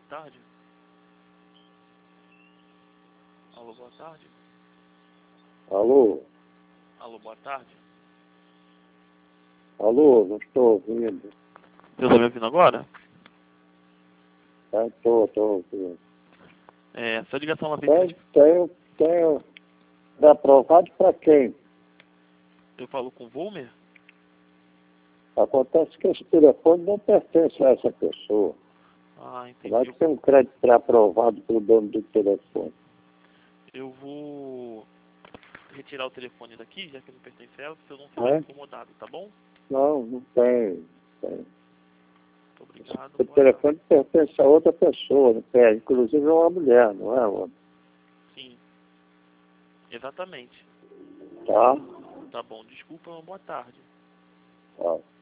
tarde. Alô, boa tarde. Alô? Alô, boa tarde. Alô, não estou ouvindo. Você está me ouvindo agora? Estou ouvindo. Essa ligação ela vem... Tenho aprovado para quem? Eu falo com o Volmer? Acontece que esse telefone não pertence a essa pessoa. Ah, entendi. Vai ter um crédito pré-aprovado pelo dono do telefone. Eu vou retirar o telefone daqui, já que não pertence a ela, se eu não ficar incomodado, tá bom? Não tem. Muito obrigado. O telefone pertence a outra pessoa, não tem? Inclusive é uma mulher, não é, homem? Sim. Exatamente. Tá? Tá bom. Desculpa, boa tarde. Tá.